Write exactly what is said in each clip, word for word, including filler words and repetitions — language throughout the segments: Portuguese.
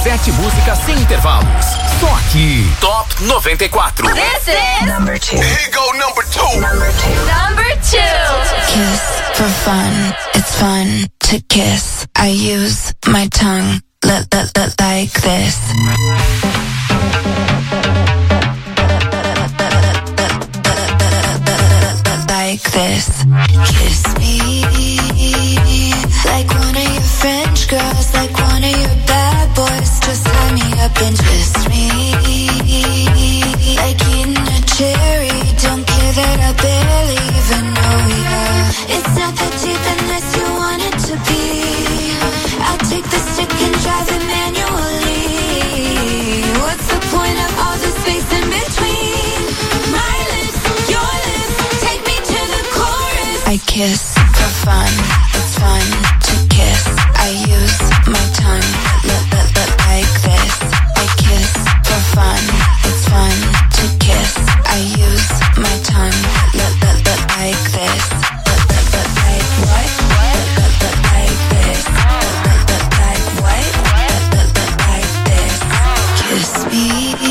Sete músicas sem intervalos. Só aqui, Top noventa e quatro. This is number two. Here you go, number two. Number two. Number two. Kiss for fun. It's fun to kiss. I use my tongue l- l- l- like this. Like this. Kiss me like one of your French girls, like one of your bad boys. Just tie me up and twist me like eating a cherry. Don't care that I barely even know you. It's not that deep unless you want it to be. I'll take the stick and drive it manually. What's the point of all the space in between? My lips, your lips, take me to the chorus. I kiss for fun. It's fun to kiss. I use my tongue l- l- l- like this. I kiss for fun. It's fun to kiss. I use my tongue l- l- l- like this. L- l- l- like what? L- l- l- like this. L- l- l- like what? L- l- l- like this. Kiss me.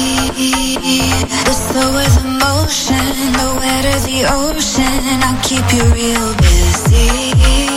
The slower the motion, the wetter the ocean. I'll keep you real busy.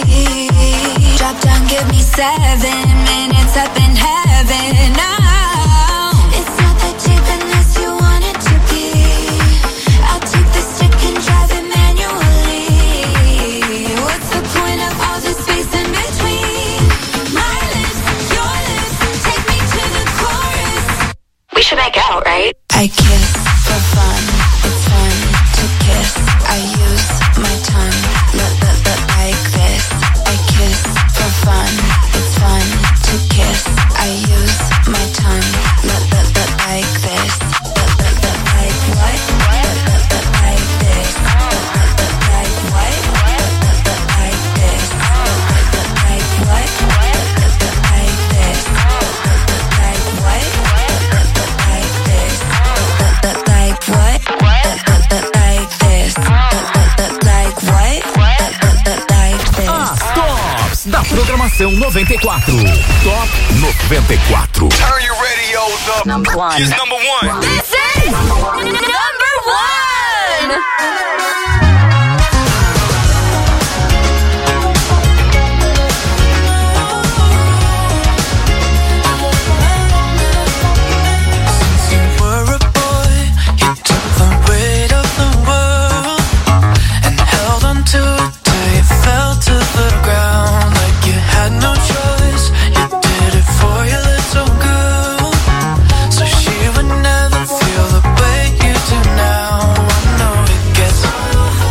Drop down, give me seven minutes up in heaven. Oh, it's not that deep unless you want it to be. I'll take the stick and drive it manually. What's the point of all the space in between? My lips, your lips, take me to the chorus. We should make out, right? I kiss for fun. It's fun to kiss. I use my tongue l- l- l- like this. I kiss for fun. It's fun to kiss. I use my tongue l- l- l- like this. L- l- l- like what? L- l- l- like this. L- l- l- like what? L- l- l- like this. L- l- l- like what? L- l- l- like this. L- l- l- like what? L- l- l- like this. L- l- l- like what? L- l- l- like this. L- l- l- like what? L- l- l- like this. As tops da programação noventa e quatro. Top noventa e quatro. Turn your radios up. Number one. Here's number one. This is number one. Feel the way you do now. I know it gets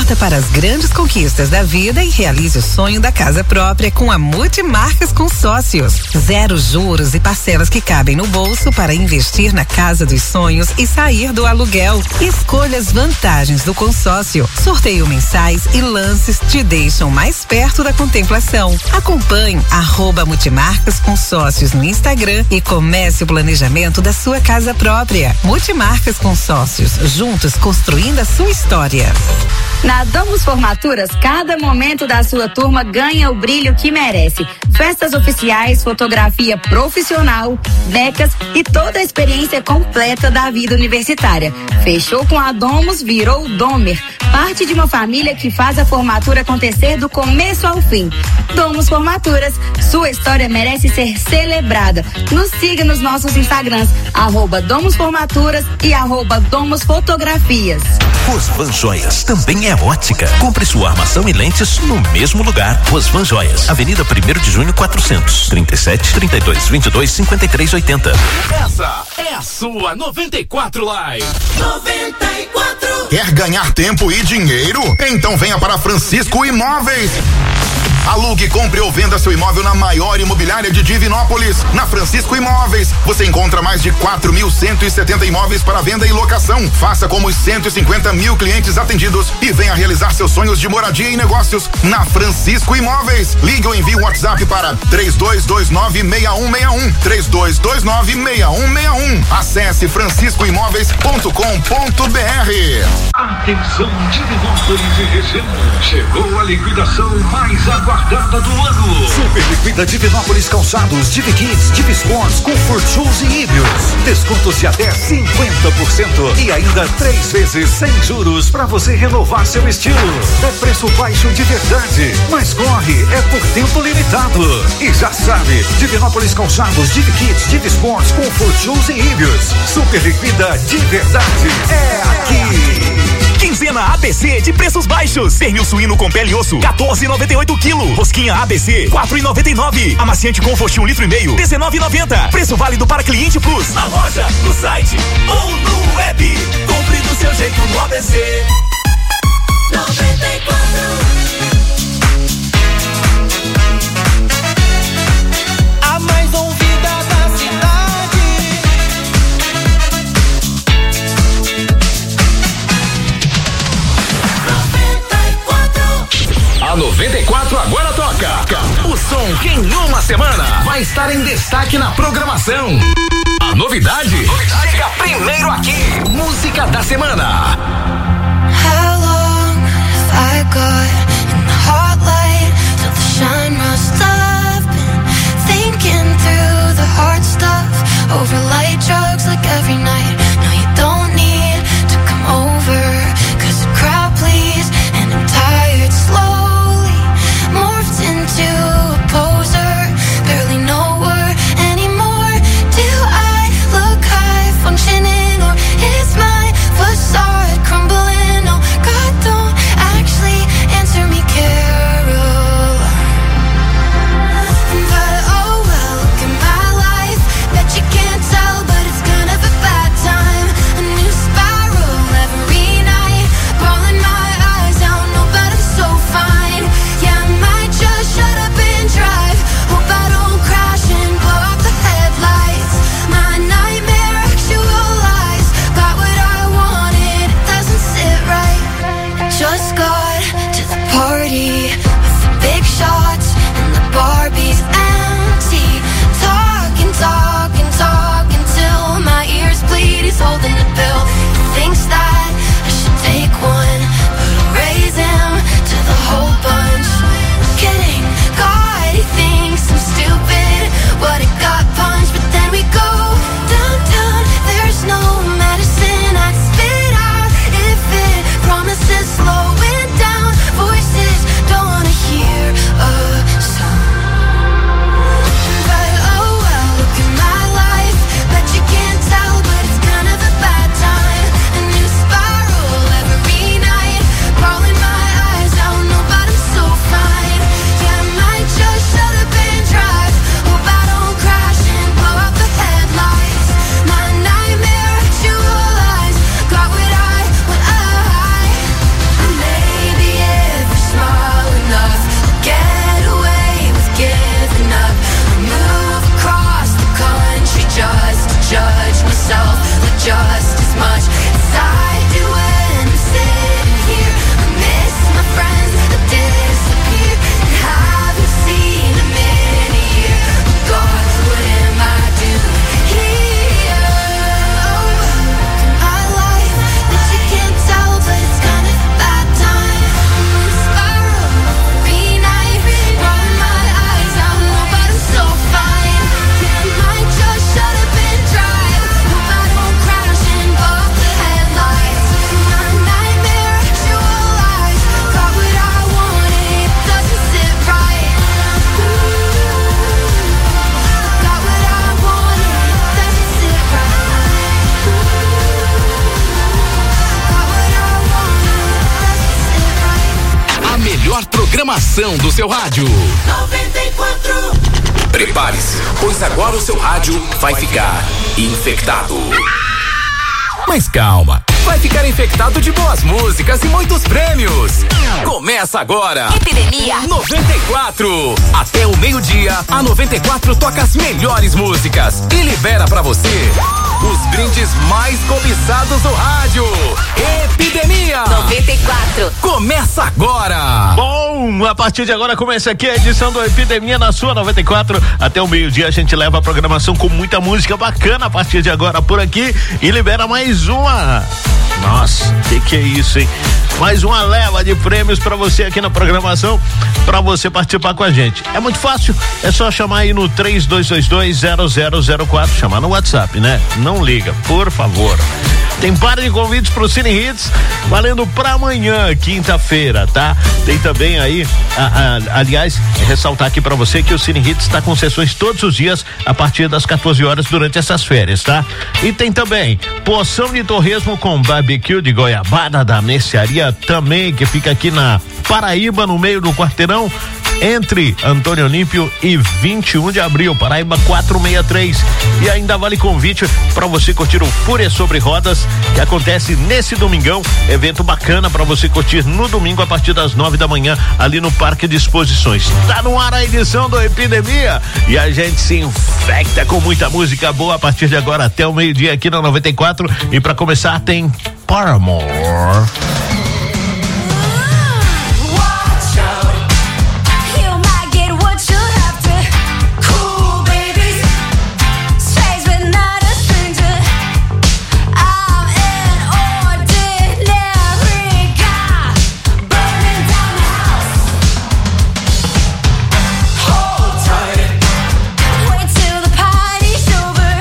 Parta para as grandes conquistas da vida e realize o sonho da casa própria com a Multimarcas Consórcios. Zero juros e parcelas que cabem no bolso para investir na casa dos sonhos e sair do aluguel. Escolha as vantagens do consórcio. Sorteio mensais e lances te deixam mais perto da contemplação. Acompanhe arroba Multimarcas Consórcios no Instagram e comece o planejamento da sua casa própria. Multimarcas Consórcios, juntos construindo a sua história. Na Domus Formaturas, cada momento da sua turma ganha o brilho que merece. Festas oficiais, fotografia profissional, becas e toda a experiência completa da vida universitária. Fechou com a Domus, virou Domer. Parte de uma família que faz a formatura acontecer do começo ao fim. Domus Formaturas, sua história merece ser celebrada. Nos siga nos nossos Instagrams, arroba Domus Formaturas e arroba Domus Fotografias. Rosvan Joias também é ótica. Compre sua armação e lentes no mesmo lugar. Rosvan Joias, Avenida primeiro de junho quatrocentos, trinta e sete, trinta e dois, vinte e dois, cinquenta e três, oitenta. Essa é a sua noventa e quatro Live. noventa e quatro. Quer ganhar tempo e dinheiro? Então venha para Francisco Imóveis. Alugue, compre ou venda seu imóvel na maior imobiliária de Divinópolis. Na Francisco Imóveis, você encontra mais de quatro mil cento e setenta imóveis para venda e locação. Faça como os cento e cinquenta mil clientes atendidos e venha realizar seus sonhos de moradia e negócios na Francisco Imóveis. Ligue ou envie um WhatsApp para três dois dois nove, seis um seis um, três dois dois nove, seis um seis um. Acesse francisco imóveis ponto com ponto br. Atenção, Divinópolis e região. Chegou a liquidação mais aguardada do ano. Super Liquida Divinópolis Calçados, Divi Kids, Divi Sports, Comfort Shoes e Íbios. Descontos de até cinquenta por cento e ainda três vezes sem juros para você renovar seu estilo. É preço baixo de verdade, mas corre, é por tempo limitado. E já sabe, Divinópolis Calçados, Divi Kids, Divi Sports, Comfort Shoes e Íbios. Super Liquida de verdade é aqui. Quinzena A B C de preços baixos. Pernil suíno com pele e osso, quatorze e noventa e oito quilo. Rosquinha A B C, quatro e noventa e nove. Amaciante Comfort um litro e meio, dezenove e noventa. Preço válido para Cliente Plus. Na loja, no site ou no web. Compre do seu jeito no A B C. noventa e quatro. A mais ouvida da cidade. A noventa e quatro agora toca. O som que em uma semana vai estar em destaque na programação. A novidade, novidade chega primeiro aqui. Música da semana. How long have I got in the hot light till the shine must have been thinking through the hard stuff over light drugs like every night. No, you don't need to come over, 'cause the crowd please and I'm tired slowly morphed into a poser, barely know her anymore. Do I look high functioning or is my facade crumbling? No, God don't actually answer me, Carol. But oh well, look at my life, bet you can't tell. programação do seu rádio. noventa e quatro. Prepare-se, pois agora o seu rádio vai ficar infectado. Mas calma, vai ficar infectado de boas músicas e muitos prêmios. Começa agora. Epidemia noventa e quatro. Até o meio-dia, a noventa e quatro toca as melhores músicas e libera pra você os brindes mais cobiçados do rádio. Epidemia noventa e quatro. Começa agora. Bom, a partir de agora começa aqui a edição do Epidemia na sua noventa e quatro. Até o meio-dia a gente leva a programação com muita música bacana a partir de agora por aqui e libera mais uma. Nossa, que que é isso, hein? Mais uma leva de prêmios pra você aqui na programação, pra você participar com a gente. É muito fácil, é só chamar aí no três dois dois dois zero zero zero quatro, chamar no WhatsApp, né? Não liga, por favor. Tem par de convites pro Cine Hits, valendo pra amanhã, quinta-feira, tá? Tem também aí, a, a, aliás, ressaltar aqui pra você que o Cine Hits está com sessões todos os dias a partir das quatorze horas durante essas férias, tá? E tem também porção de torresmo com barbecue de goiabada da mercearia também, que fica aqui na Paraíba, no meio do quarteirão, entre Antônio Olímpio e vinte e um de abril, Paraíba quatrocentos e sessenta e três. E ainda vale convite para você curtir o Fúria sobre Rodas, que acontece nesse domingão, evento bacana para você curtir no domingo a partir das nove da manhã ali no Parque de Exposições. Tá no ar a edição do Epidemia e a gente se infecta com muita música boa a partir de agora até o meio-dia aqui na noventa e quatro. E para começar tem Paramore.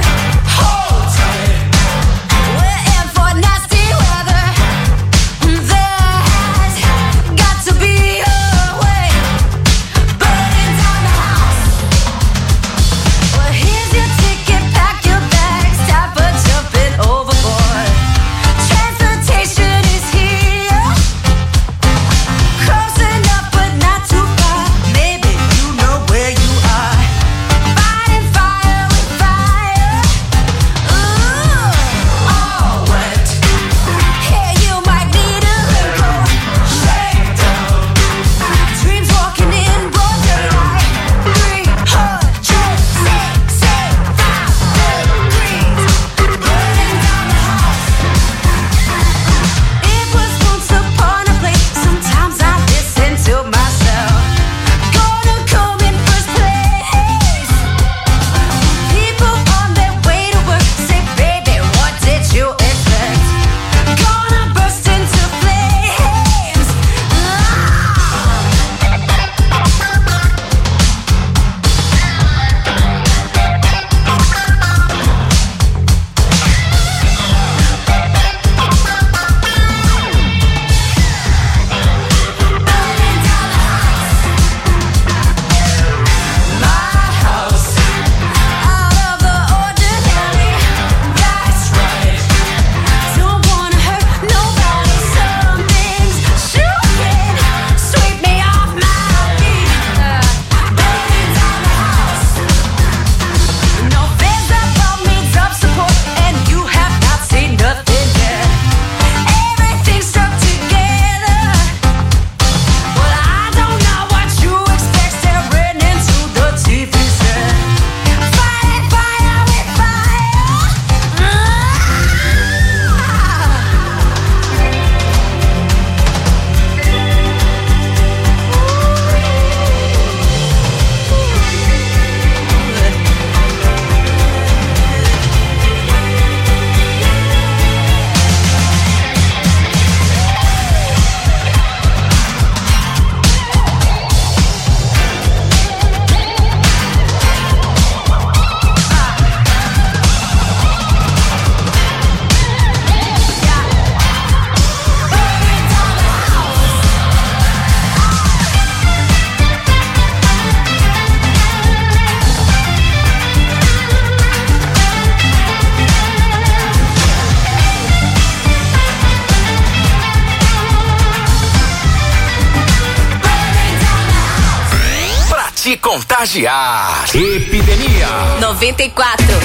The contagiar. Epidemia noventa e quatro.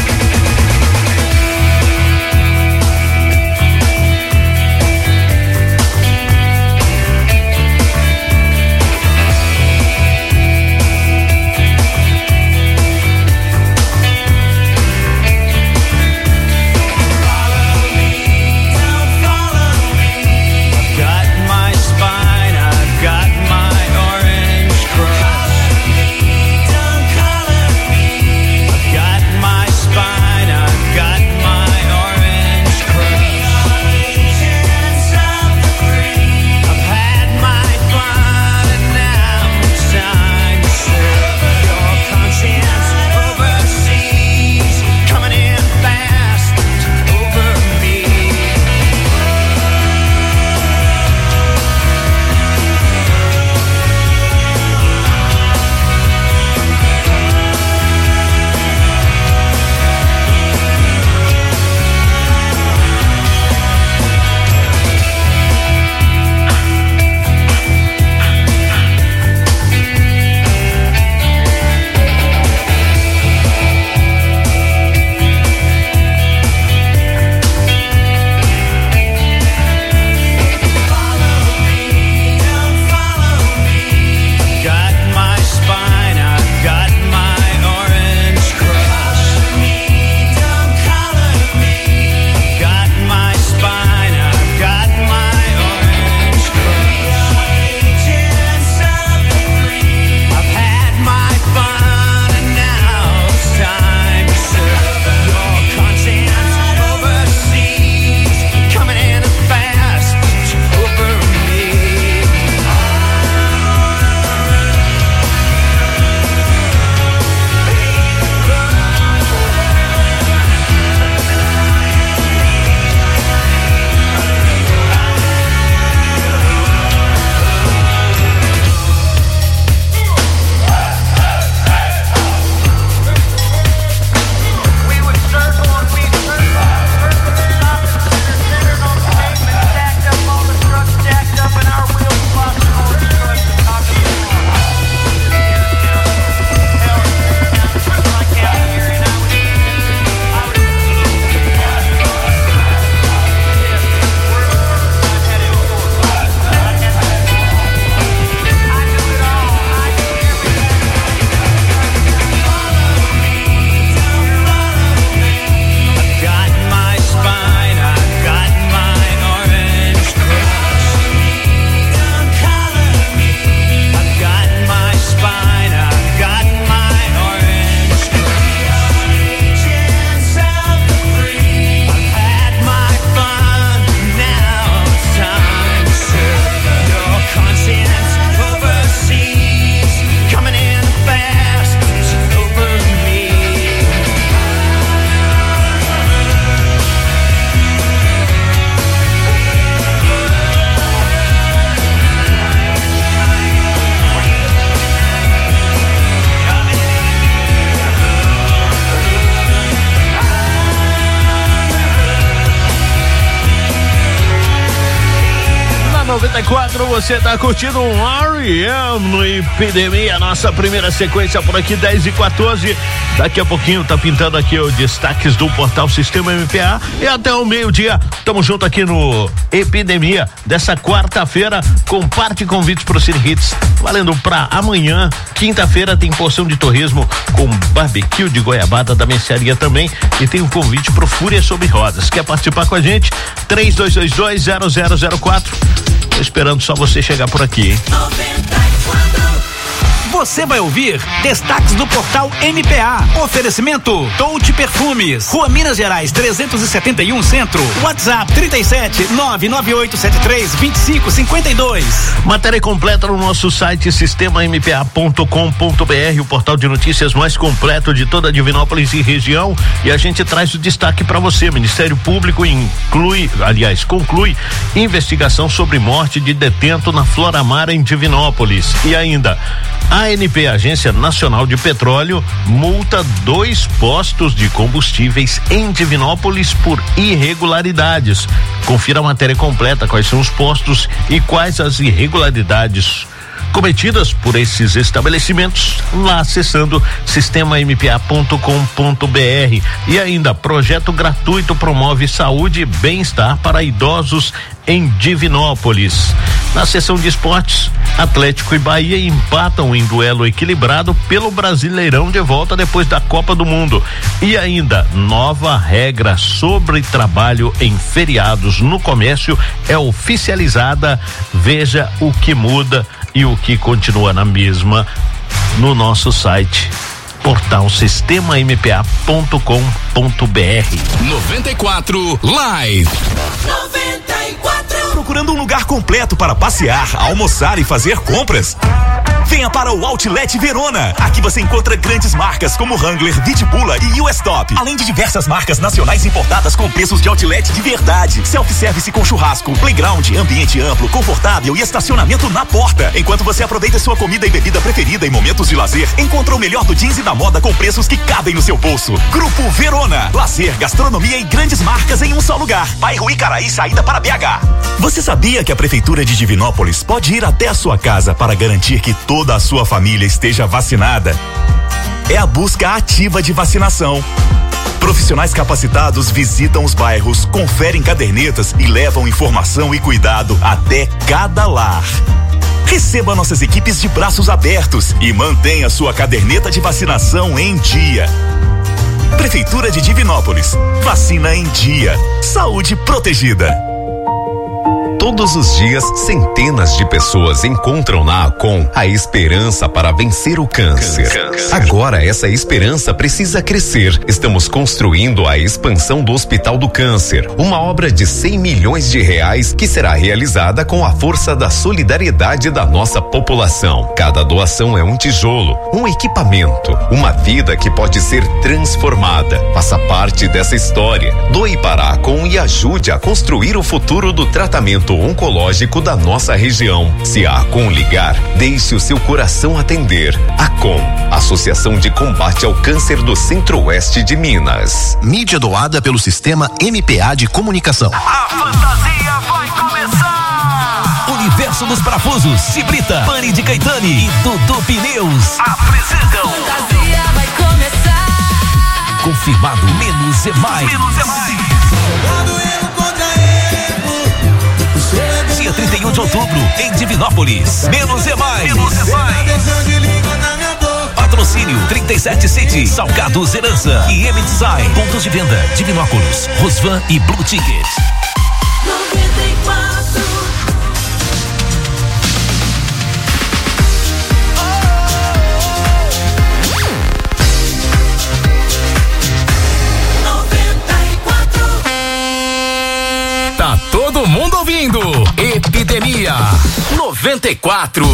noventa e quatro, você tá curtindo um R E M no Epidemia, nossa primeira sequência por aqui, dez e quatorze. Daqui a pouquinho tá pintando aqui os destaques do portal Sistema M P A e até o meio-dia tamo junto aqui no Epidemia dessa quarta-feira com parte convites pro Cine Hits, valendo pra amanhã, quinta-feira, tem porção de torresmo com barbecue de goiabada da mercearia também e tem um convite pro Fúria Sobre Rodas. Quer participar com a gente? três dois dois dois zero zero zero quatro. Tô esperando só você chegar por aqui, hein? Você vai ouvir destaques do portal M P A. Oferecimento Touch Perfumes, Rua Minas Gerais trezentos e setenta e um Centro. WhatsApp trinta e sete, nove nove oito sete três, vinte e cinco cinquenta e dois. Matéria completa no nosso site sistema m p a ponto com ponto b r, o portal de notícias mais completo de toda Divinópolis e região, e a gente traz o destaque para você. Ministério Público inclui, aliás, conclui investigação sobre morte de detento na Floramar em Divinópolis. E ainda a A N P, Agência Nacional de Petróleo, multa dois postos de combustíveis em Divinópolis por irregularidades. Confira a matéria completa, quais são os postos e quais as irregularidades cometidas por esses estabelecimentos lá acessando sistema m p a ponto com ponto b r. E ainda, projeto gratuito promove saúde e bem-estar para idosos em Divinópolis. Na seção de esportes, Atlético e Bahia empatam em duelo equilibrado pelo Brasileirão de volta depois da Copa do Mundo. E ainda, nova regra sobre trabalho em feriados no comércio é oficializada. Veja o que muda e o que continua na mesma no nosso site, portal sistema m p a ponto com ponto b r. noventa e quatro Live. noventa e quatro. Procurando um lugar completo para passear, almoçar e fazer compras? Venha para o Outlet Verona. Aqui você encontra grandes marcas como Wrangler, Vidbula e U S Top. Além de diversas marcas nacionais importadas com preços de outlet de verdade. Self-service com churrasco, playground, ambiente amplo, confortável e estacionamento na porta. Enquanto você aproveita sua comida e bebida preferida em momentos de lazer, encontra o melhor do jeans e da moda com preços que cabem no seu bolso. Grupo Verona. Lazer, gastronomia e grandes marcas em um só lugar. Bairro Icaraí, saída para B H. Você sabia que a Prefeitura de Divinópolis pode ir até a sua casa para garantir que toda a sua família esteja vacinada? É a busca ativa de vacinação. Profissionais capacitados visitam os bairros, conferem cadernetas e levam informação e cuidado até cada lar. Receba nossas equipes de braços abertos e mantenha sua caderneta de vacinação em dia. Prefeitura de Divinópolis. Vacina em dia. Saúde protegida. Todos os dias, centenas de pessoas encontram na Acom a esperança para vencer o câncer. câncer. Agora essa esperança precisa crescer. Estamos construindo a expansão do Hospital do Câncer, uma obra de cem milhões de reais que será realizada com a força da solidariedade da nossa população. Cada doação é um tijolo, um equipamento, uma vida que pode ser transformada. Faça parte dessa história. Doe para a Acom e ajude a construir o futuro do tratamento oncológico da nossa região. Se a Acom ligar, deixe o seu coração atender. Acom, Associação de Combate ao Câncer do Centro-Oeste de Minas. Mídia doada pelo Sistema M P A de Comunicação. A fantasia vai começar! Universo dos Parafusos, Cibrita, Pani de Caetani e Dudu Pneus apresentam. Fantasia vai começar. Confirmado, menos é mais. Menos é mais. Dia trinta e um de outubro, em Divinópolis. Menos é mais. Menos é mais. Patrocínio trinta e sete City, Salgados Herança e M Design. Pontos de venda: Divinópolis, Rosvan e Blue Ticket. noventa e quatro. Tá todo mundo ouvindo? Epidemia noventa e quatro.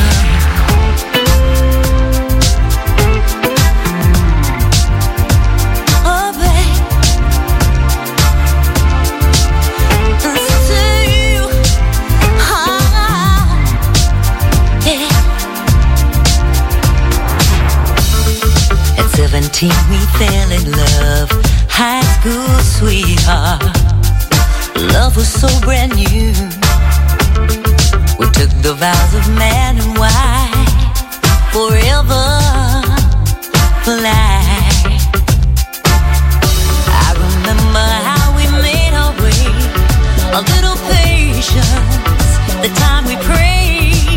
seventeen we fell in love, high school sweetheart. Love was so brand new. We took the vows of man and wife, forever for life. I remember how we made our way, a little patience, the time we prayed.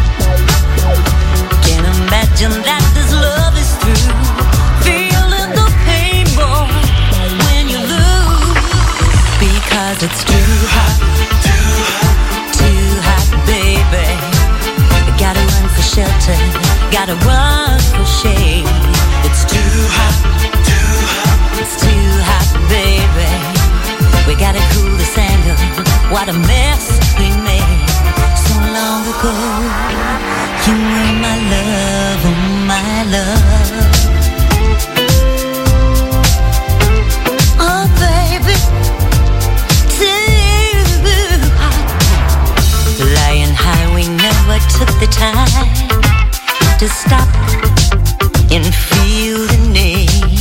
Can't imagine that this love is through. Feeling the pain more when you lose, because it's too hot, too hot, too hot, baby. Gotta run for shelter, gotta run for shade. It's too hot, too hot, it's too hot, baby. We gotta cool this anger. What a mess we made so long ago. You were my love, oh my love. Oh baby, too hot. Flying high, we never took the time to stop and feel the need.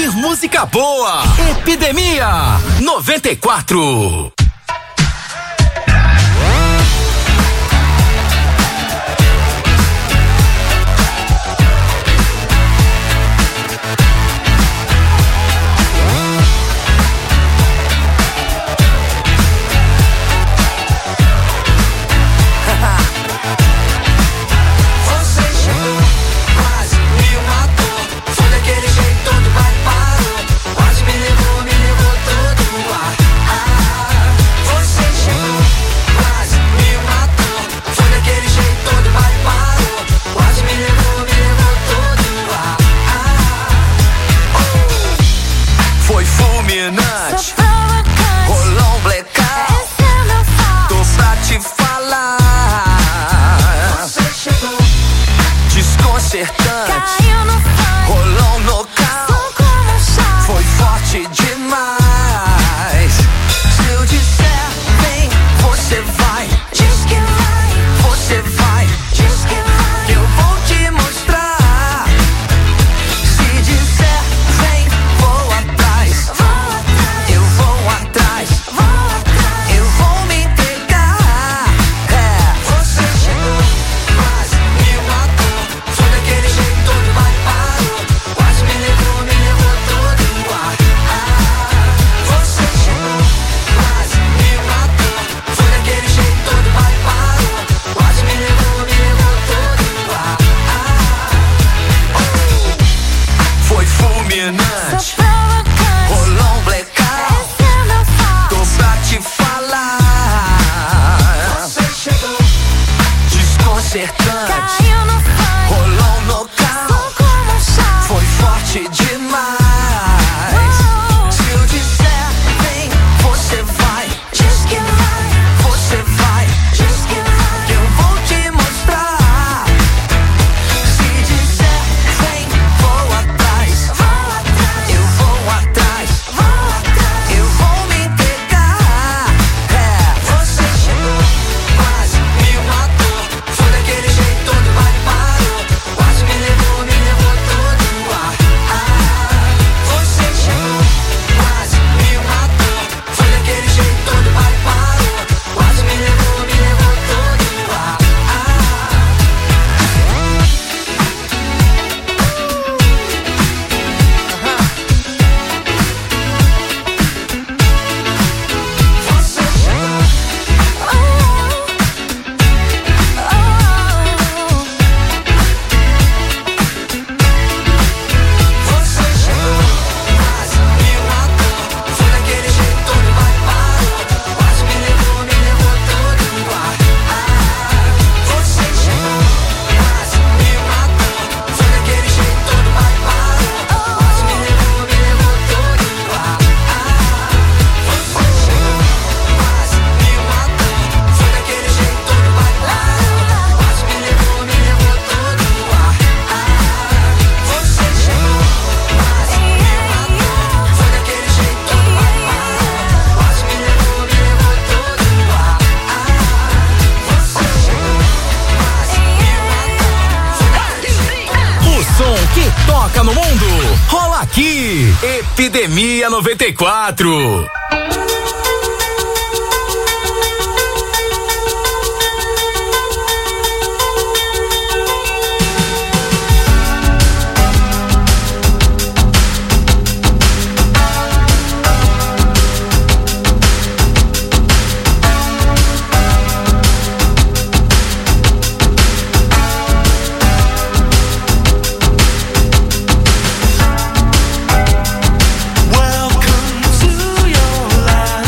ouvir música boa. Epidemia noventa e quatro. Rolou um blackout, tô pra te falar. Você chegou desconcertante, caiu no funk, rolou um nocaute, foi forte demais. Se eu disser vem, você vai. Diz que vai, você vai. Diz que vai, eu vou te mostrar. Se disser vem, vou atrás. Eu vou atrás, eu vou me entregar. É. Você chegou, quase me matou. Foi daquele jeito todo, mas parou. Quase me levou, me levou todo no ar. Ah, você chegou, quase me matou. Foi daquele jeito todo, mas parou. Quase me levou, me levou todo no ar. Ah, oh. Foi fulminante, rolou um blackout, tô pra te falar. Você chegou desconcertante, caiu no funk, rolou um nocaute, foi forte demais. Se eu disser vem, você vai. Diz que vai, você vai. Diz que vai, eu vou te mostrar. Se disser vem, vou atrás. Eu vou atrás, eu vou me entregar. É. Você chegou, quase me matou. Foi daquele jeito todo, mas parou. Quase me levou, me levou todo no ar. Ah, você chegou, quase me matou. Foi daquele jeito todo, mas parou. Quase me levou, me levou todo no ar. Você chegou, você chegou, quase me matou. Foi daquele jeito todo, mas parou. Quase me levou, me levou todo no ar. Ah, você chegou, quase me matou. Foi daquele jeito todo, mas parou. Quase me levou, me levou todo no ar. Ah, você chegou, quase me matou. Foi daquele jeito todo, mas parou. Quase me levou, me levou todo no ar. Ah, você chegou, quase me matou. Foi daquele jeito todo, mas parou. Quase me levou, me levou todo no ar. Ah, você chegou, quase me matou. O som que toca no mundo rola aqui. Epidemia noventa e quatro. Welcome to your life.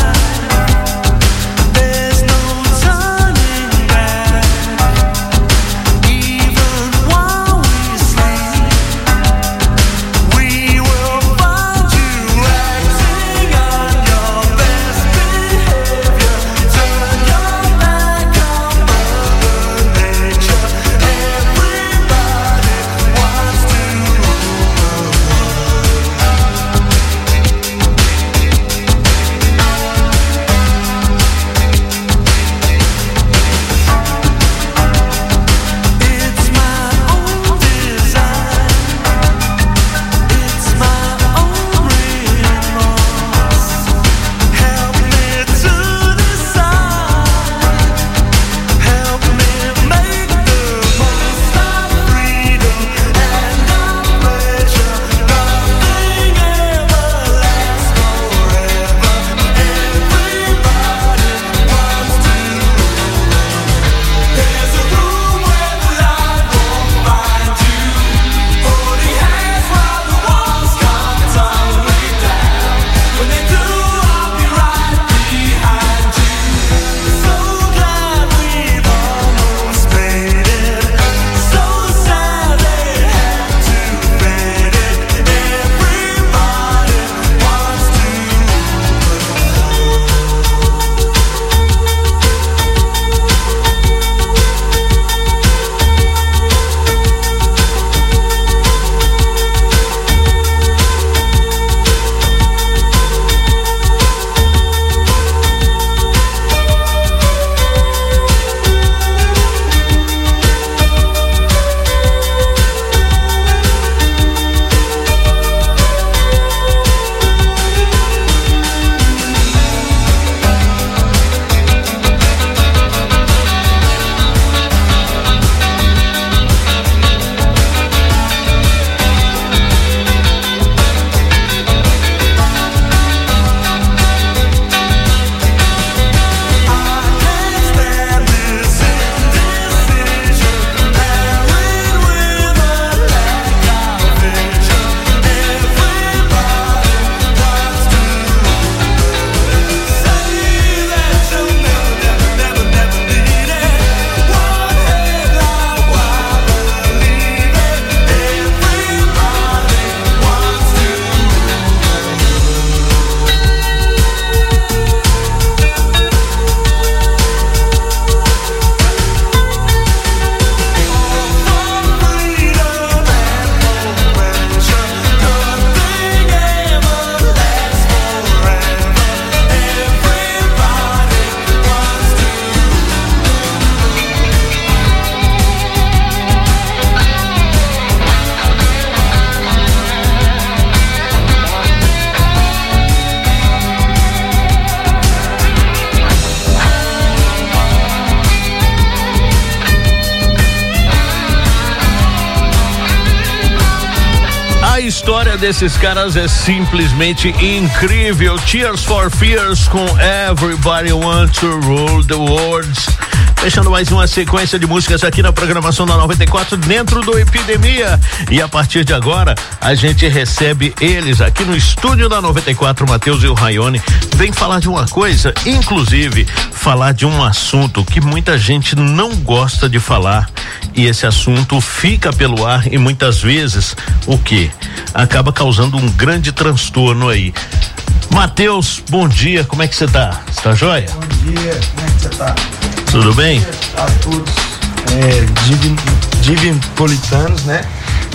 história desses caras é simplesmente incrível. Tears for Fears com Everybody Wants to Rule the World. Fechando mais uma sequência de músicas aqui na programação da noventa e quatro dentro do Epidemia. E a partir de agora, a gente recebe eles aqui no estúdio da noventa e quatro, Matheus e o Raione. Vem falar de uma coisa, inclusive falar de um assunto que muita gente não gosta de falar. E esse assunto fica pelo ar e muitas vezes o que? Acaba causando um grande transtorno aí. Matheus, bom dia, como é que você tá? Você tá joia? Bom dia, como é que você tá? Tudo bem? A todos, é, divin, divinpolitanos, né?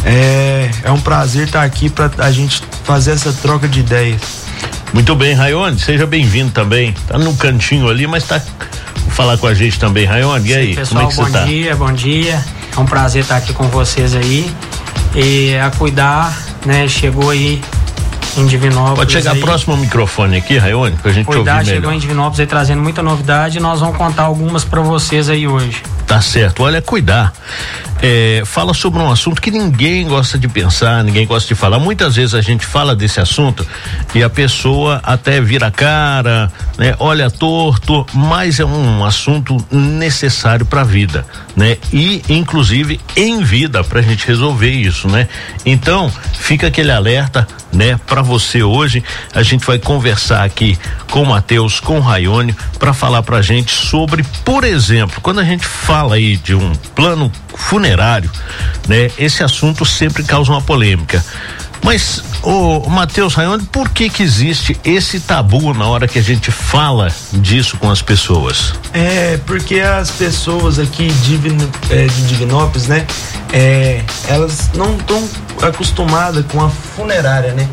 É, é um prazer estar aqui para a gente fazer essa troca de ideias. Muito bem, Raione, seja bem-vindo também. Tá no cantinho ali, mas tá falar com a gente também, Raione. E aí, pessoal, como é que você tá? Bom dia, bom dia. É um prazer estar aqui com vocês aí. E a cuidar, né? Chegou aí em Divinópolis. Pode chegar aí. Próximo ao microfone aqui, Raione, pra gente Cuidar, ouvir melhor. chegou em Divinópolis aí trazendo muita novidade e nós vamos contar algumas para vocês aí hoje. Tá certo, olha, cuidar. É, fala sobre um assunto que ninguém gosta de pensar, ninguém gosta de falar. Muitas vezes a gente fala desse assunto e a pessoa até vira a cara, né? Olha torto, mas é um assunto necessário para a vida, né? E inclusive em vida pra gente resolver isso, né? Então, fica aquele alerta, né? Para você hoje, a gente vai conversar aqui com o Matheus, com o Raione, para falar pra gente sobre, por exemplo, quando a gente fala aí de um plano funerário, né? Esse assunto sempre causa uma polêmica. Mas, ô Matheus, Raione, por que que existe esse tabu na hora que a gente fala disso com as pessoas? É, porque as pessoas aqui de, é, de Divinópolis, né? É, elas não estão acostumadas com a funerária, né?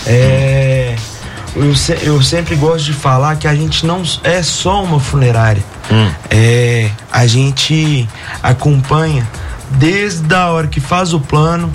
É, eu, se, eu sempre gosto de falar que a gente não é só uma funerária. Hum. É, a gente acompanha desde a hora que faz o plano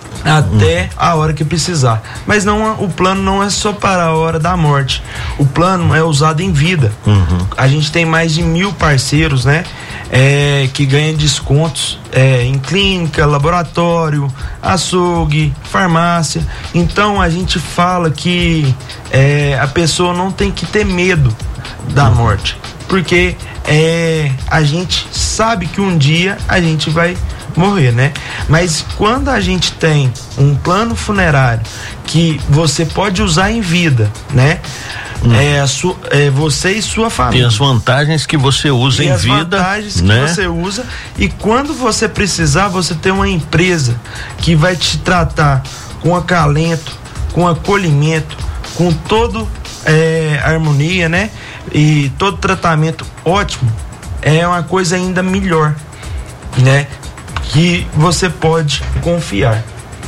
até hum. a hora que precisar. Mas não, o plano não é só para a hora da morte. O plano é usado em vida. Uhum. A gente tem mais de mil parceiros, né? É, que ganham descontos é, em clínica, laboratório, açougue, farmácia. Então a gente fala que é, a pessoa não tem que ter medo da morte, porque é, a gente sabe que um dia a gente vai morrer, né? Mas quando a gente tem um plano funerário que você pode usar em vida, né? Hum. É, a su, é você e sua família. Tem as vantagens que você usa tem em as vida, vantagens né? que você usa, e quando você precisar, você tem uma empresa que vai te tratar com acalento, com acolhimento, com todo é, harmonia, né? E todo tratamento ótimo. É uma coisa ainda melhor, né? Que você pode confiar.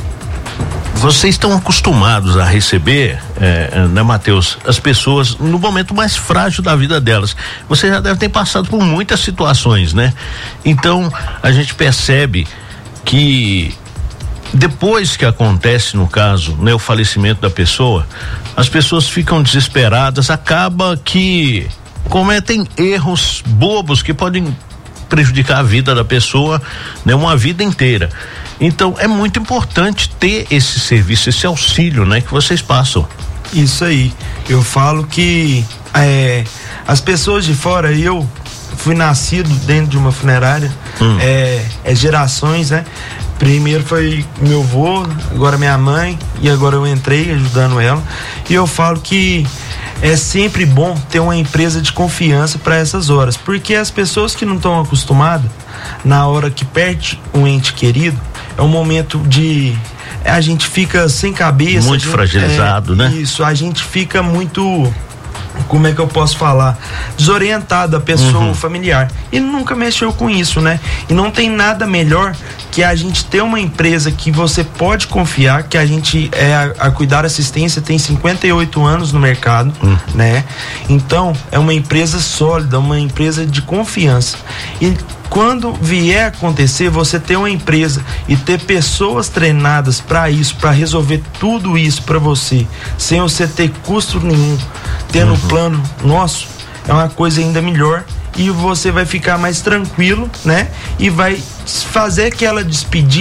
Vocês estão acostumados a receber, é, né, Matheus, as pessoas no momento mais frágil da vida delas. Você já deve ter passado por muitas situações, né? Então, a gente percebe que depois que acontece, no caso, né, o falecimento da pessoa, as pessoas ficam desesperadas, acaba que cometem erros bobos que podem prejudicar a vida da pessoa, né, uma vida inteira. Então é muito importante ter esse serviço, esse auxílio, né, que vocês passam. Isso aí. Eu falo que é, as pessoas de fora, eu fui nascido dentro de uma funerária, hum. é, é gerações, né? Primeiro foi meu avô, agora minha mãe, e agora eu entrei ajudando ela. E eu falo que é sempre bom ter uma empresa de confiança para essas horas, porque as pessoas que não estão acostumadas, na hora que perde um ente querido, é um momento de a gente fica sem cabeça, muito gente, fragilizado, é, né? Isso, a gente fica muito, como é que eu posso falar, desorientado, a pessoa, uhum. familiar, e nunca mexeu com isso, né? E não tem nada melhor que a gente ter uma empresa que você pode confiar, que a gente é a, a Cuidar Assistência tem cinquenta e oito anos no mercado, uhum. né? Então é uma empresa sólida, uma empresa de confiança. E quando vier acontecer, você ter uma empresa e ter pessoas treinadas para isso, para resolver tudo isso para você, sem você ter custo nenhum, tendo um uhum. plano nosso, é uma coisa ainda melhor, e você vai ficar mais tranquilo, né? E vai fazer aquela despedida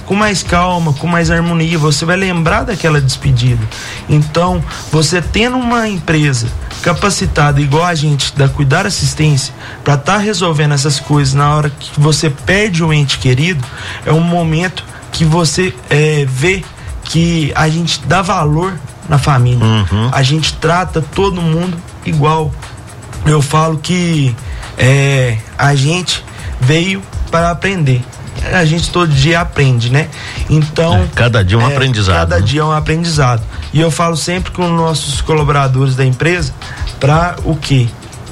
com mais calma, com mais harmonia, você vai lembrar daquela despedida. Então, você tendo uma empresa capacitada igual a gente da Cuidar Assistência para estar tá resolvendo essas coisas na hora que você perde um ente querido, é um momento que você é, vê que a gente dá valor na família. Uhum. A gente trata todo mundo igual. Eu falo que é, a gente veio para aprender. A gente todo dia aprende, né? Então. É, cada dia um é, aprendizado. Cada né? dia é um aprendizado. E eu falo sempre com nossos colaboradores da empresa para o quê?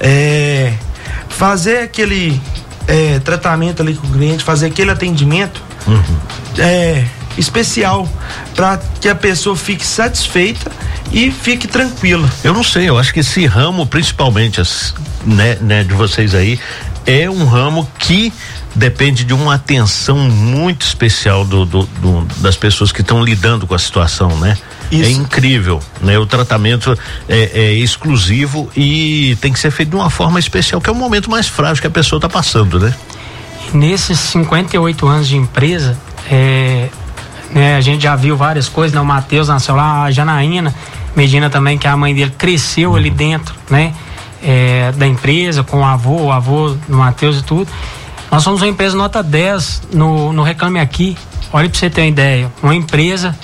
É, fazer aquele é, tratamento ali com o cliente, fazer aquele atendimento uhum. é, especial para que a pessoa fique satisfeita e fique tranquila. Eu não sei, eu acho que esse ramo, principalmente né, né, de vocês aí, é um ramo que depende de uma atenção muito especial do, do, do das pessoas que estão lidando com a situação, né? Isso. É incrível, né? O tratamento é, é exclusivo e tem que ser feito de uma forma especial, que é o momento mais frágil que a pessoa está passando, né? Nesses cinquenta e oito anos de empresa, é, né, a gente já viu várias coisas, né? O Matheus nasceu lá, a Janaína Medina também, que a mãe dele cresceu uhum. ali dentro, né? É, da empresa, com o avô, o avô do Matheus e tudo. Nós somos uma empresa nota dez no, no Reclame Aqui. Olha pra você ter uma ideia, uma empresa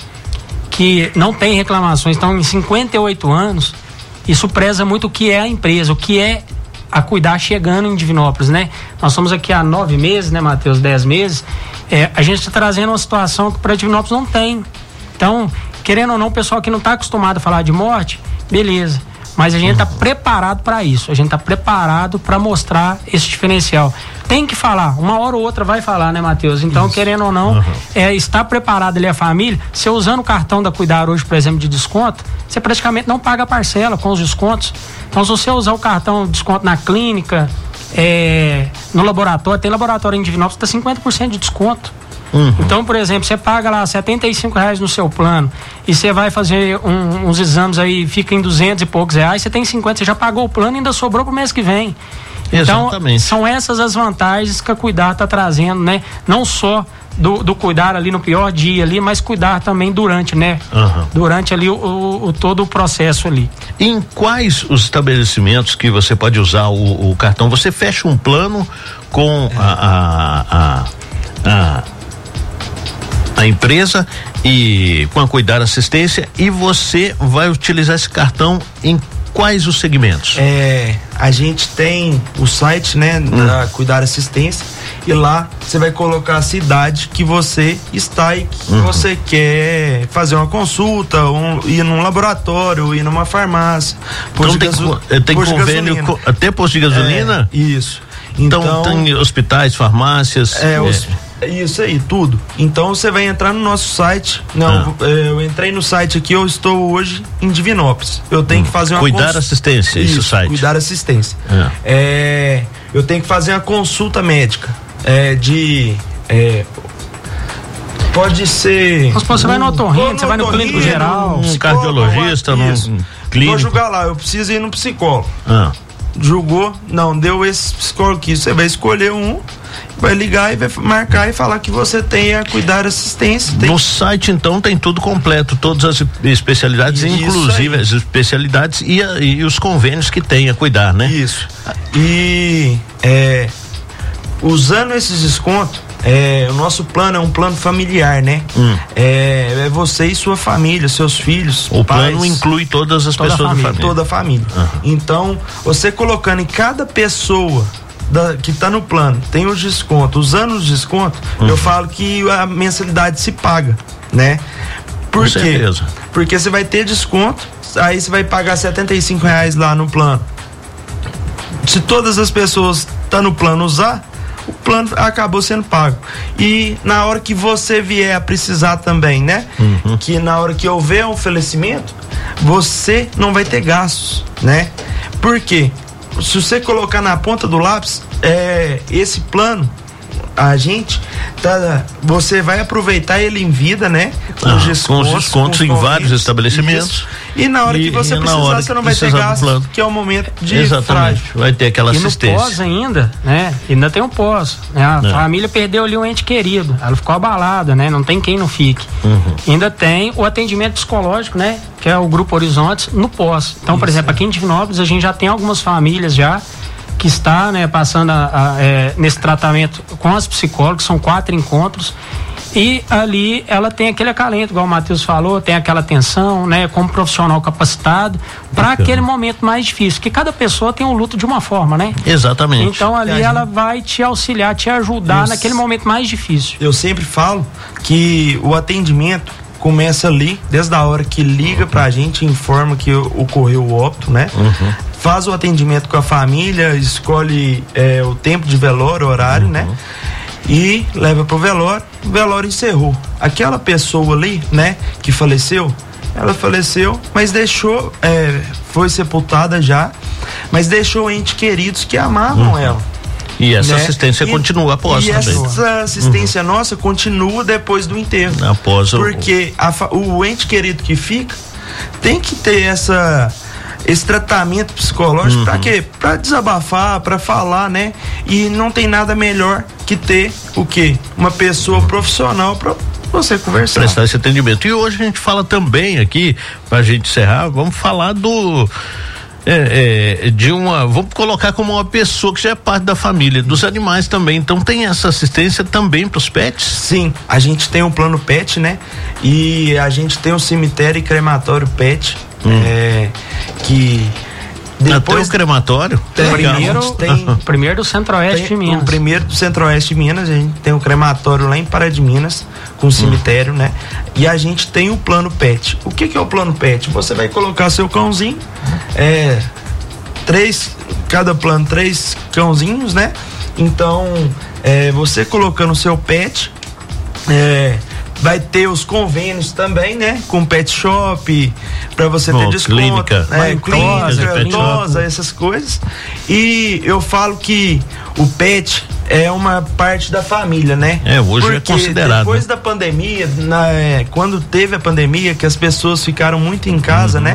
que não tem reclamações. Então, em cinquenta e oito anos, isso preza muito o que é a empresa, o que é a Cuidar chegando em Divinópolis, né? Nós somos aqui há nove meses, né, Matheus? Dez meses. É, a gente está trazendo uma situação que para Divinópolis não tem. Então, querendo ou não, o pessoal que não está acostumado a falar de morte, beleza. Mas a gente está uhum. preparado para isso. A gente está preparado para mostrar esse diferencial. Tem que falar, uma hora ou outra vai falar, né, Matheus? Então, isso. querendo ou não, uhum. é, estar preparado ali a família. Você usando o cartão da Cuidar hoje, por exemplo, de desconto, você praticamente não paga a parcela com os descontos. Então, se você usar o cartão de desconto na clínica, é, no laboratório, tem laboratório em Divinópolis, está cinquenta por cento de desconto. Uhum. Então, por exemplo, você paga lá setenta e cinco reais no seu plano e você vai fazer um, uns exames aí, fica em duzentos e poucos reais, você tem cinquenta, você já pagou o plano e ainda sobrou pro mês que vem. Então, exatamente. São essas as vantagens que a Cuidar está trazendo, né? Não só do, do cuidar ali no pior dia ali, mas cuidar também durante, né? Uhum. Durante ali o, o, o todo o processo ali. Em quais os estabelecimentos que você pode usar o, o cartão? Você fecha um plano com é. a, a, a, a a empresa e com a Cuidar Assistência, e você vai utilizar esse cartão em quais os segmentos? É, a gente tem o site, né, hum. da Cuidar Assistência, e lá você vai colocar a cidade que você está e que uhum. você quer fazer uma consulta, um, ir num laboratório, ir numa farmácia. Então tem, gaso, tem convênio com, até posto de gasolina? É, isso. Então, então tem hospitais, farmácias. É, é. Os, isso aí, tudo. Então você vai entrar no nosso site. Não, ah. eu entrei no site aqui, eu estou hoje em Divinópolis. Eu tenho hum. que fazer uma Cuidar cons... Assistência, isso, o site. Cuidar Assistência. Ah. É, eu tenho que fazer uma consulta médica. É, de. É, pode ser. Mas você um, vai no otorrino, você vai no clínico geral, um cardiologista, num clínico. Vou julgar lá, eu preciso ir no psicólogo. Ah. Julgou, não, deu esse psicólogo aqui. Você vai escolher um, vai ligar e vai marcar e falar que você tem a Cuidar Assistência. Tem... No site, então, tem tudo completo, todas as especialidades, isso inclusive aí. As especialidades e, a, e os convênios que tem a Cuidar, né? Isso. E é, usando esses descontos, é, o nosso plano é um plano familiar, né? Hum. É, é você e sua família, seus filhos, o pais, plano inclui todas as pessoas família, da família. Toda a família. Uhum. Então, você colocando em cada pessoa da, que está no plano, tem os descontos, usando os descontos, uhum. eu falo que a mensalidade se paga, né? Por Com quê? certeza. Porque você vai ter desconto, aí você vai pagar setenta e cinco reais lá no plano. Se todas as pessoas estão tá no plano usar, o plano acabou sendo pago. E na hora que você vier a precisar também, né? Uhum. Que na hora que houver um falecimento, você não vai ter gastos, né? Por quê? Se você colocar na ponta do lápis, é, esse plano, a gente Tá, você vai aproveitar ele em vida, né? Com, ah, os, descontos, com os descontos com em vários estabelecimentos. Isso. E na hora e, que você precisar, você não vai ter gasto, que é o momento de Exatamente. Frágil. Vai ter aquela e assistência. E no pós ainda, né? Ainda tem um pós. Né? A é. família perdeu ali um ente querido. Ela ficou abalada, né? Não tem quem não fique. Uhum. Ainda tem o atendimento psicológico, né? Que é o Grupo Horizontes no pós. Então, Isso. por exemplo, aqui em Divinópolis a gente já tem algumas famílias já que está, né, passando a, a, é, nesse tratamento com as psicólogas, são quatro encontros, e ali ela tem aquele acalento, igual o Matheus falou, tem aquela atenção, né, como profissional capacitado, para aquele momento mais difícil, que cada pessoa tem um luto de uma forma, né? Exatamente. Então ali ela gente... vai te auxiliar, te ajudar eu naquele s... momento mais difícil. Eu sempre falo que o atendimento começa ali, desde a hora que liga pra gente, informa que ocorreu o óbito, né? Uhum. Faz o atendimento com a família, escolhe é, o tempo de velório, horário, uhum. né? E leva pro velório, o velório encerrou. Aquela pessoa ali, né, que faleceu, ela faleceu, mas deixou, é, foi sepultada já, mas deixou entes queridos que amavam uhum. ela. E essa né? assistência e, continua após e também. E essa assistência uhum. nossa continua depois do enterro. Após o... Porque a, o ente querido que fica tem que ter essa... esse tratamento psicológico uhum. para quê? Para desabafar, para falar, né? E não tem nada melhor que ter o quê? Uma pessoa profissional para você conversar. Prestar esse atendimento. E hoje a gente fala também aqui, pra gente encerrar, vamos falar do é, é, de uma, vamos colocar como uma pessoa que já é parte da família, dos animais também. Então tem essa assistência também para os pets? Sim, a gente tem um plano pet, né? E a gente tem um cemitério e crematório pet. Hum. É, que depois Até o crematório tem, primeiro, tem, primeiro do Centro-Oeste de Minas. O primeiro do Centro-Oeste de Minas, a gente tem um crematório lá em Pará de Minas, com um cemitério, hum. né? E a gente tem o plano pet. O que que é o plano pet? Você vai colocar seu cãozinho, é, três, cada plano, três cãozinhos, né? Então, é, você colocando o seu pet, é, vai ter os convênios também, né? Com pet shop, para você Bom, ter desconto. Clínica, né? Clínica, tosa, essas coisas. E eu falo que o pet é uma parte da família, né? É, hoje Porque é considerado. Depois da pandemia, na, é, quando teve a pandemia, que as pessoas ficaram muito em casa, uhum. né?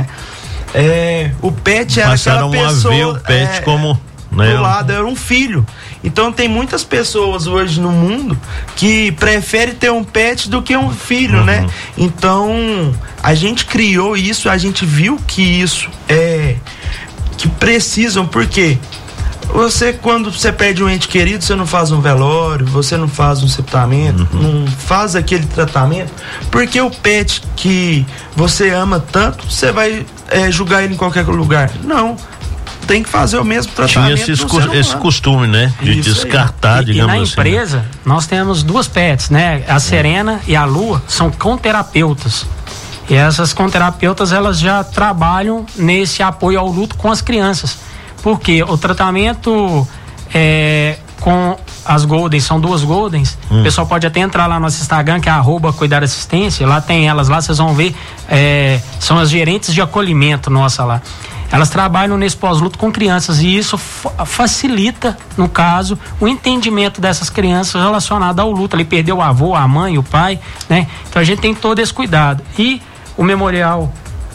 É, o pet era Passaram aquela pessoa... a ver o pet é, como... Né? Do lado era um filho. Então tem muitas pessoas hoje no mundo que preferem ter um pet do que um filho, uhum. né? Então a gente criou isso, a gente viu que isso é que precisam, porque você, quando você perde um ente querido, você não faz um velório, você não faz um sepultamento, uhum. não faz aquele tratamento, porque o pet que você ama tanto, você vai é, julgar ele em qualquer lugar. Não. Tem que fazer o mesmo tratamento. Tinha esse, co esse costume, né? De Isso descartar, aí. digamos e, e na assim. Na empresa, nós temos duas pets, né? A Serena é. e a Lua são conterapeutas. E essas conterapeutas, elas já trabalham nesse apoio ao luto com as crianças. Porque o tratamento é, com as Goldens, são duas Goldens, hum. o pessoal pode até entrar lá no nosso Instagram, que é arroba Cuidar Assistência, lá tem elas lá, vocês vão ver, é, são as gerentes de acolhimento nossa lá. Elas trabalham nesse pós-luto com crianças e isso facilita, no caso, o entendimento dessas crianças relacionado ao luto. Ele perdeu o avô, a mãe, o pai, né? Então a gente tem todo esse cuidado. E o memorial,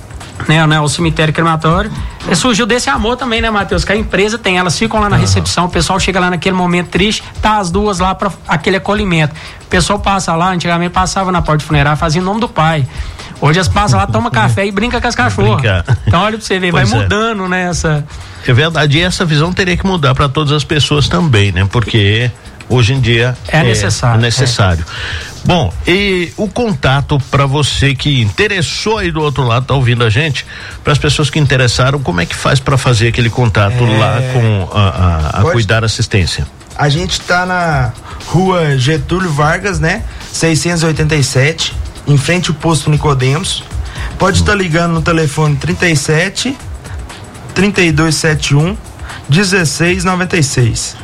né, né, o cemitério crematório, é, surgiu desse amor também, né, Matheus? Que a empresa tem, elas ficam lá na uhum. recepção, o pessoal chega lá naquele momento triste, tá as duas lá para aquele acolhimento. O pessoal passa lá, antigamente passava na porta funerária, fazia em nome do pai. Hoje as passam lá, toma café e brinca com as cachorras. Então olha pra você ver, pois vai é. mudando, né? Essa... É verdade, e essa visão teria que mudar para todas as pessoas também, né? Porque hoje em dia é, é necessário. É necessário. É. Bom, e o contato para você que interessou aí do outro lado, tá ouvindo a gente, para as pessoas que interessaram, como é que faz para fazer aquele contato é... lá com a, a, a Cuidar Assistência? A gente tá na rua Getúlio Vargas, né? seiscentos e oitenta e sete, em frente ao posto Nicodemos. Pode estar hum. tá ligando no telefone trinta e sete, trinta e dois setenta e um, dezesseis noventa e seis.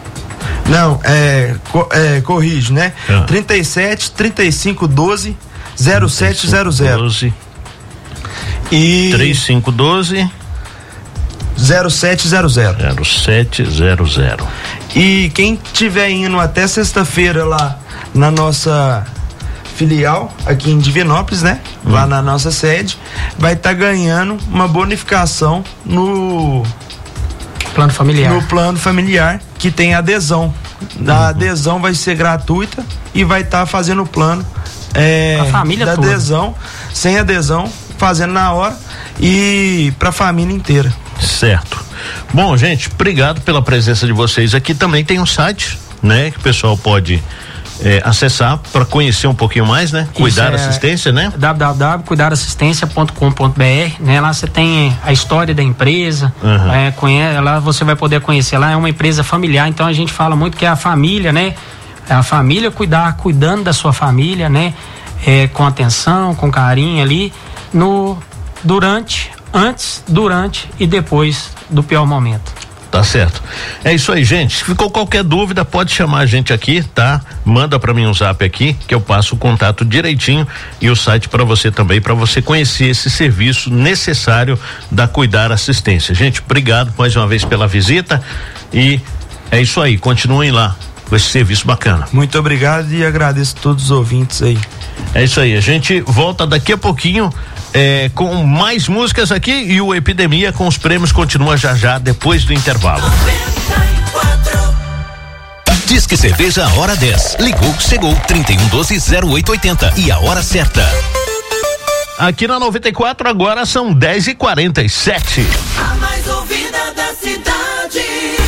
Não, é, co, é corrige, né? Ah. trinta e sete, trinta e cinco, doze, zero sete zero zero. doze. E trinta e cinco, doze zero sete zero zero. zero sete zero zero. E quem tiver indo até sexta-feira lá na nossa filial aqui em Divinópolis, né? Hum. Lá na nossa sede, vai estar tá ganhando uma bonificação no plano familiar. No plano familiar, que tem adesão. A uhum. adesão vai ser gratuita e vai estar tá fazendo o plano é, a família da toda. adesão, sem adesão, fazendo na hora e para a família inteira. Certo. Bom, gente, obrigado pela presença de vocês aqui. Também tem um site, né, que o pessoal pode É, acessar para conhecer um pouquinho mais, né? Cuidar Isso, é, Assistência, né? w w w ponto cuidar assistência ponto com ponto b r, né? Lá você tem a história da empresa, uhum. é, conhece, lá você vai poder conhecer, lá é uma empresa familiar, então a gente fala muito que é a família, né? É a família cuidar, cuidando da sua família, né? É, com atenção, com carinho ali, no, durante, antes, durante e depois do pior momento. Tá certo. É isso aí, gente. Se ficou qualquer dúvida, pode chamar a gente aqui, tá? Manda para mim um zap aqui, que eu passo o contato direitinho e o site para você também, para você conhecer esse serviço necessário da Cuidar Assistência. Gente, obrigado mais uma vez pela visita e é isso aí. Continuem lá com esse serviço bacana. Muito obrigado e agradeço a todos os ouvintes aí. É isso aí. A gente volta daqui a pouquinho. É, com mais músicas aqui e o Epidemia com os prêmios continua já já depois do intervalo. Diz que cerveja a hora dez. Ligou, chegou trinta e um doze zero oito oitenta e a hora certa. Aqui na noventa e quatro agora são dez e quarenta e sete. A mais ouvida da cidade.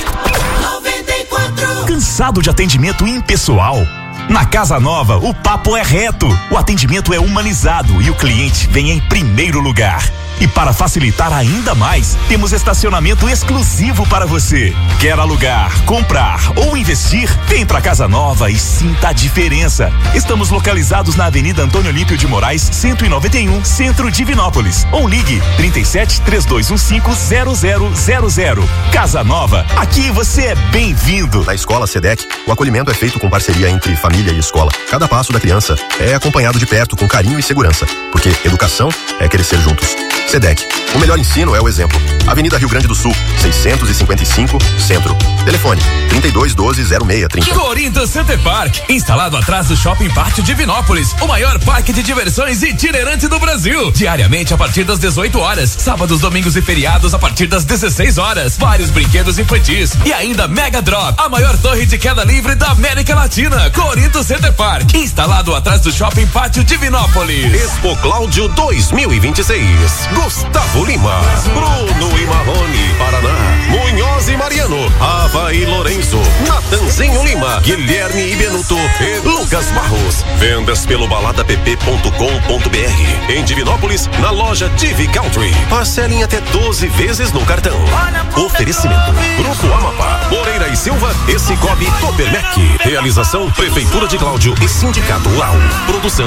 noventa e quatro. Cansado de atendimento impessoal? Na Casa Nova, o papo é reto, o atendimento é humanizado e o cliente vem em primeiro lugar. E para facilitar ainda mais, temos estacionamento exclusivo para você. Quer alugar, comprar ou investir? Vem pra Casa Nova e sinta a diferença. Estamos localizados na Avenida Antônio Olímpio de Moraes, cento e noventa e um, Centro Divinópolis. Ou ligue trinta e sete, três dois um cinco, zero zero zero zero. Casa Nova, aqui você é bem-vindo. Na Escola SEDEC, o acolhimento é feito com parceria entre família e escola. Cada passo da criança é acompanhado de perto com carinho e segurança, porque educação é crescer juntos. SEDEC, o melhor ensino é o exemplo. Avenida Rio Grande do Sul, seiscentos e cinquenta e cinco, Centro. Telefone trinta e dois doze zero seis trinta. Corinthians Center Park, instalado atrás do Shopping Pátio Divinópolis, o maior parque de diversões itinerante do Brasil. Diariamente a partir das dezoito horas, sábados, domingos e feriados a partir das dezesseis horas. Vários brinquedos infantis e ainda Mega Drop, a maior torre de queda livre da América Latina. Corinthians Center Park, instalado atrás do Shopping Pátio Divinópolis. Expo Cláudio dois mil e vinte e seis. Gustavo Lima, Bruno e Marrone, Paraná, Munhoz e Mariano, Ava e Lourenço, Natanzinho Lima, Guilherme e Benuto e Lucas Barros. Vendas pelo balada p p ponto com ponto b r. Em Divinópolis, na loja Divi Country. Parcelem até doze vezes no cartão. Oferecimento: Grupo Amapá, Moreira e Silva e Cicobi Copermec. Realização: Prefeitura de Cláudio e Sindicato U A U. Produção: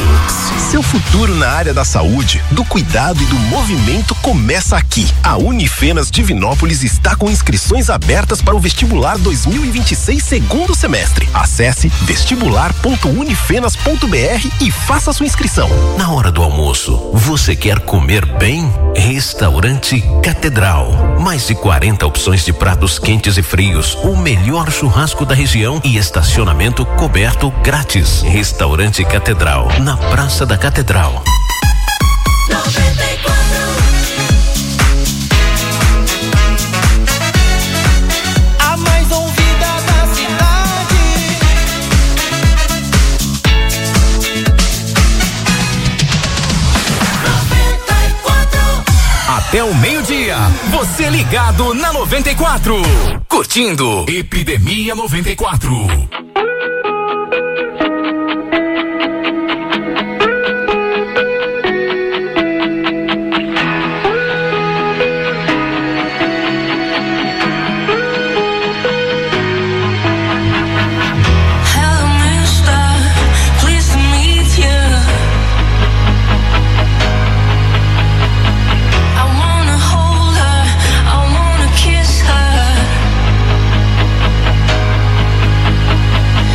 Lux. Seu futuro na área da saúde, do cuidado e do movimento começa aqui. A Unifenas Divinópolis está com inscrições abertas para o vestibular dois mil e vinte e seis segundo semestre. Acesse vestibular ponto unifenas ponto b r e faça sua inscrição. Na hora do almoço, você quer comer bem? Restaurante Catedral. Mais de quarenta opções de pratos quentes e frios, o melhor churrasco da região e estacionamento coberto grátis. Restaurante Catedral, na Praça da Catedral. noventa e quatro. A mais ouvida da cidade. noventa e quatro. Até o meio-dia, você ligado na noventa e quatro. Curtindo Epidemia noventa e quatro. I wanna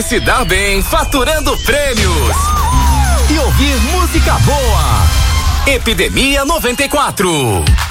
se dar bem faturando prêmios e ouvir música boa. Epidemia noventa e quatro.